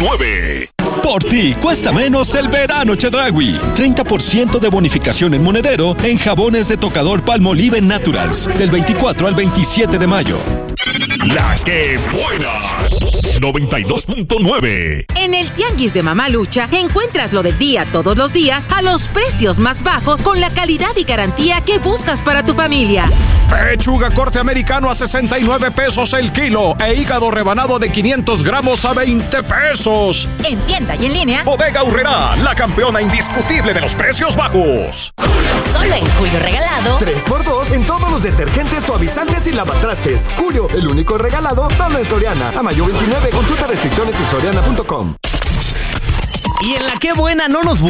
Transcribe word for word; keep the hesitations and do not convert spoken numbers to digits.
nueve. Por ti cuesta menos el verano Chedraui. treinta por ciento de bonificación en monedero en jabones de tocador Palmolive Naturals. Del veinticuatro al veintisiete de mayo. La que buena. noventa y dos punto nueve. En el Tianguis de Mamalucha encuentras lo del día todos los días a los precios más bajos con la calidad y garantía que buscas para tu familia. Pechuga corte americano a sesenta y nueve pesos el kilo e hígado rebanado de quinientos gramos a veinte pesos. En tienda y en línea. Bodega Aurrerá, la campeona indiscutible de los precios bajos. Solo en Julio Regalado. tres por dos en todos los detergentes, suavizantes y lavatrastes. Julio, el único regalado solo en Soriana. A mayo veintinueve, consulta restricciones en soriana punto com. Y en la que buena no nos